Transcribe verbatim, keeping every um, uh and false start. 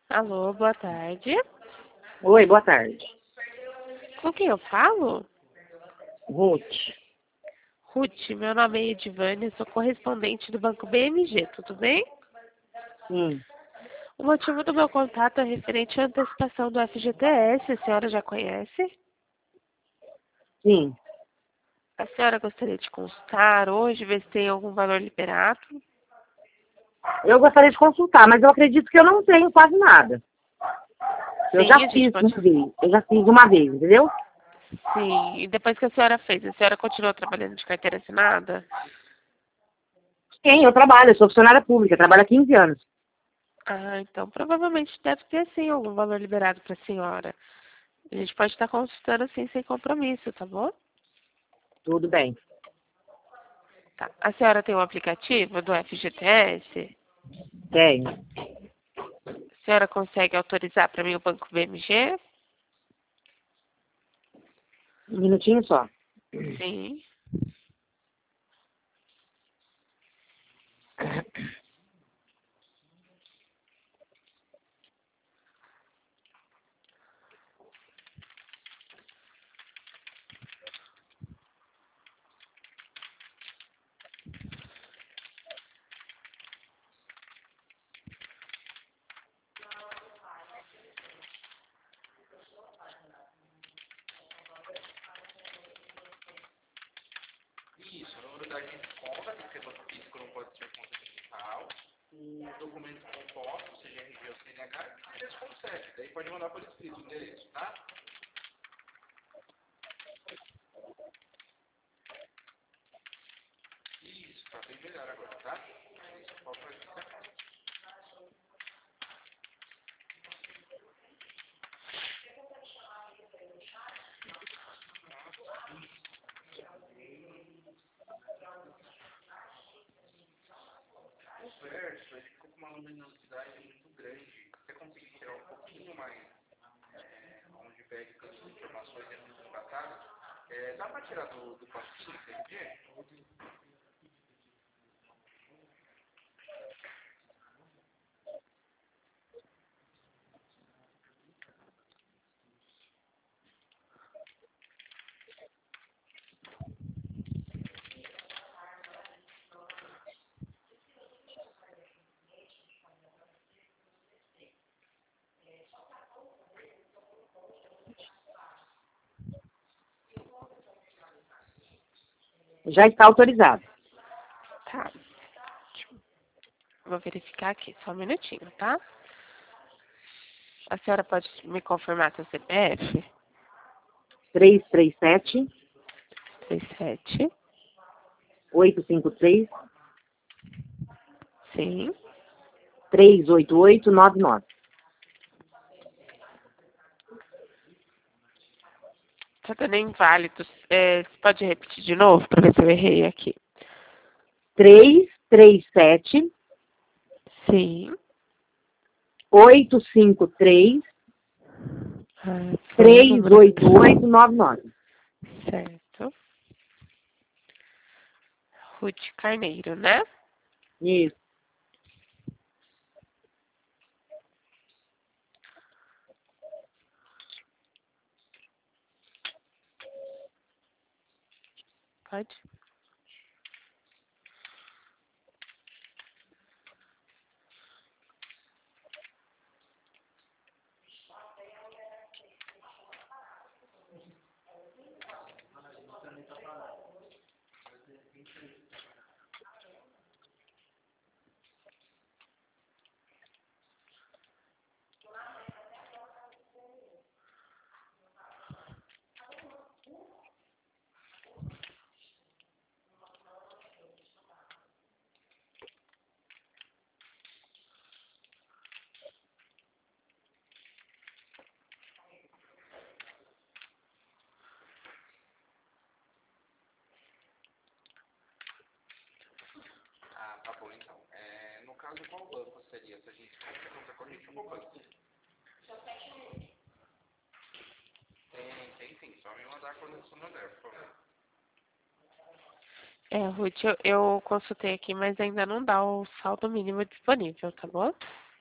Alô, boa tarde. Oi, boa tarde. Com quem eu falo? Ruth. Ruth, meu nome é Edivânia, sou correspondente do Banco B M G, tudo bem? Hum. O motivo do meu contato é referente à antecipação do F G T S, a senhora já conhece? Sim. A senhora gostaria de consultar hoje, ver se tem algum valor liberado? Eu gostaria de consultar, mas eu acredito que eu não tenho quase nada. Eu Sim, já a gente fiz pode. uma vez. Eu já fiz uma vez, entendeu? Sim, e depois que a senhora fez, a senhora continuou trabalhando de carteira assinada? Sim, eu trabalho, eu sou funcionária pública, trabalho há quinze anos. Ah, então provavelmente deve ter sim algum valor liberado para a senhora. A gente pode estar consultando assim sem compromisso, tá bom? Tudo bem. Tá. A senhora tem um aplicativo do F G T S? Tenho. A senhora consegue autorizar para mim o Banco B M G? Um minutinho só. Sim. Isso, o número da agente de conta, tem que ser banco físico, não pode ser conta digital. O documento com foto, seja R G ou C N H, e eles conseguem. Daí pode mandar por escrito o endereço, tá? Isso, tá bem melhor agora, tá? Isso, falta verificar. O verso, ele fica com uma luminosidade muito grande. Você conseguir tirar um pouquinho mais, é, onde pega todas as informações é muito embaçado. É, dá pra tirar do, do pastinho, entende? Já está autorizado. Tá. Vou verificar aqui, só um minutinho, tá? A senhora pode me confirmar seu C P F? três três sete, Três sete. oito cinco três, Sim. três oito oito, nove nove. Tá dando inválido. É, você pode repetir de novo para ver se eu errei aqui? três três sete, Sim. oito cinco três, Ah, foi o três número oito oito, nove nove. certo. Ruth Carneiro, né? Isso. Pode? Ah, tá bom então. É, no caso, qual banco seria? Se a gente tem conta corrente ou qual banco? Tem, tem sim. Só me mandar quando eu mandar, por favor. É, Ruth, eu, eu consultei aqui, mas ainda não dá o saldo mínimo disponível, tá bom?